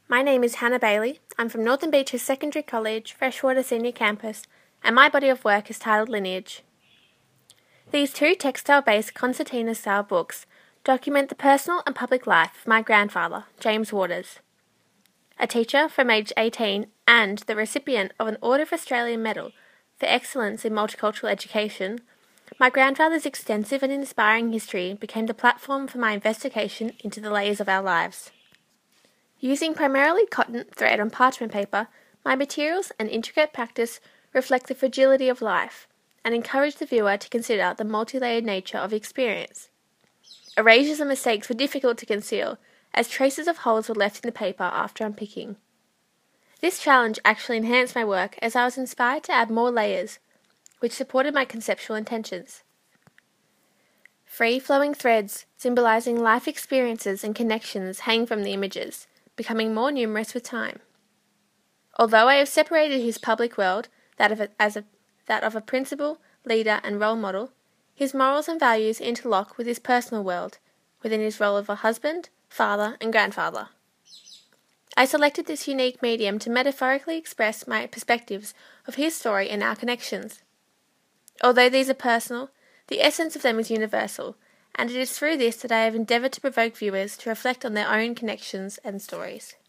My name is Hannah Bailey. I'm from Northern Beaches Secondary College, Freshwater Senior Campus, and my body of work is titled Lineage. These two textile-based concertina-style books document the personal and public life of my grandfather, James Waters. A teacher from age 18 and the recipient of an Order of Australia Medal for excellence in multicultural education, my grandfather's extensive and inspiring history became the platform for my investigation into the layers of our lives. Using primarily cotton, thread and parchment paper, my materials and intricate practice reflect the fragility of life and encourage the viewer to consider the multi-layered nature of experience. Erasures and mistakes were difficult to conceal, as traces of holes were left in the paper after unpicking. This challenge actually enhanced my work as I was inspired to add more layers, which supported my conceptual intentions. Free-flowing threads, symbolising life experiences and connections, hang from the images, becoming more numerous with time. Although I have separated his public world, that of a principal, leader and role model, his morals and values interlock with his personal world, within his role of a husband, father and grandfather. I selected this unique medium to metaphorically express my perspectives of his story and our connections. Although these are personal, the essence of them is universal, and it is through this that I have endeavoured to provoke viewers to reflect on their own connections and stories.